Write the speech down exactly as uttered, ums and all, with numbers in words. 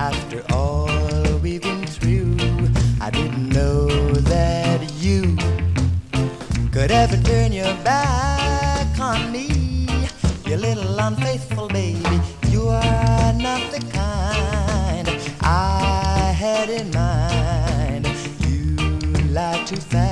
After all we've been through, I didn't know that you could ever turn your back on me. You little unfaithful baby, you are not the kind I had in mind. You lied too fast.